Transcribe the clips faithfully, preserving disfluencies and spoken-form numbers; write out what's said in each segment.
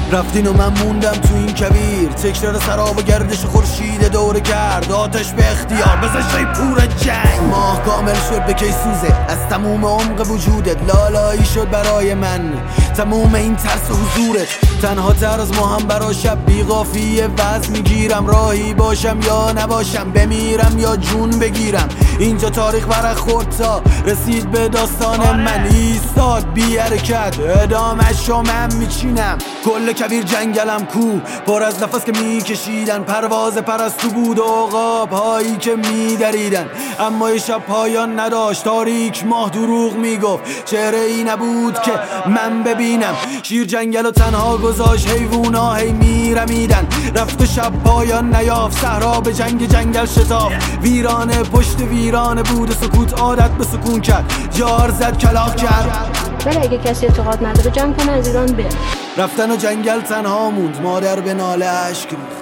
رفتین و من موندم تو این کویر، تکرار سراب و گردش خورشید دوره کرد آتش به اختیار بزشتای پور جنگ. ماه کامل شد به کی سوزه از تموم عمق وجودت، لالایی شد برای من تموم این ترس و حضورت. تنها تر از ما هم برا شب بی قافیه وزن میگیرم، راهی باشم یا نباشم، بمیرم یا جون بگیرم. اینجا تاریخ برق خورد تا رسید به داستان من، ایستاد بی حرکت ادامه‌شو من میچینم. کل کویر جنگلم کو پر از نفس که میکشیدن، پرواز پرستو بود و عقاب هایی که میدریدن. اما یه شب پایان نداشت، تاریک ماه دروغ میگفت، چهره ای نبود که من ببینم. شیر جنگل و تنها گذاشت، حیوونا هی میرمیدن. رفت و شب پایان نیافت، صحرا به جنگ جنگل شتاف. ویرانه پشت ویرانه بود، سکوت عادت به سکون کرد، جار زد کلاغ کرد. ولی اگه کسی اعتقاد نداره جمع کنه از ایران بره. رفتن و جنگل تنها موند، مادر به ناله اشک ریخت.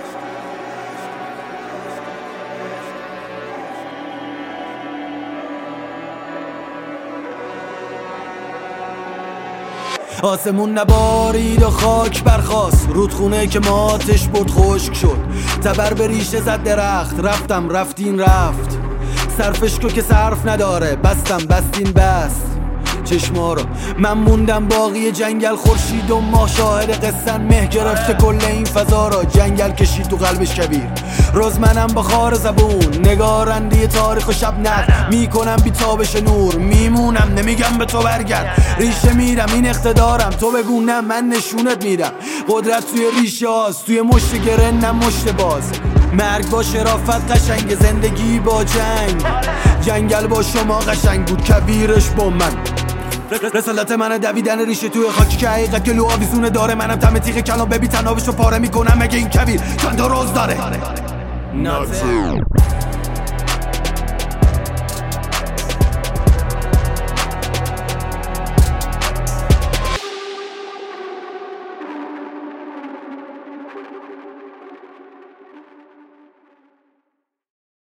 آسمون نبارید و خاک برخاست، رودخونه که ماتش بود خشک شد. تبر به ریشه زد درخت، رفتم رفتین رفت. صرفش کو که صرف نداره، بستم بستین بست چشما رو. من موندم باقی جنگل، خورشید و ماه شاهد قصن، مه گرفته کل این فضا را، جنگل کشید تو قلبش کبیر. روز منم با خار زبون، نگارنده تاریخ و شب نقد میکنم بی تابش نور. میمونم نمیگم به تو برگرد، ریشه میرم این اقتدارم، تو بگو نه من نشونت میدم. قدرت توی ریشه هاست، توی مشت گره نه مشت باز. مرگ با شرافت قشنگ، زندگی با جنگ. جنگل با شما قشنگ بود، کبیرش با من. رسالت منه دویدن ریشه توی خاکی که حقیقت گلو آویزونه داره. منم تم تیغ کلام ببی تنابشو پاره میکنم، مگه این کویر چند تا روز داره؟